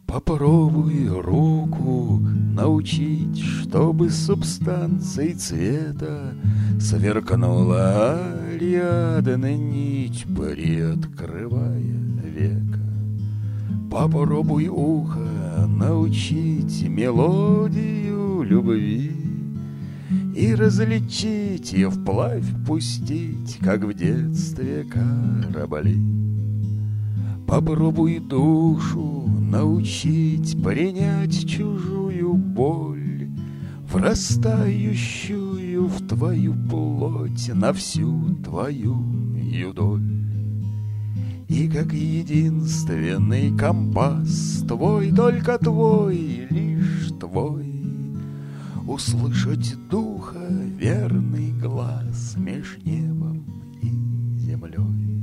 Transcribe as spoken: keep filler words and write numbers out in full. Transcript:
Попробуй руку научить, чтобы субстанцией цвета сверкнула Ариадна нить, приоткрывая века. Попробуй ухо научить мелодию любви и различить ее вплавь пустить, как в детстве корабли. Попробуй душу научить принять чужую боль, врастающую в твою плоть на всю твою юдоль. И как единственный компас твой, только твой, лишь твой, услышать духа верный глаз меж небом и землей.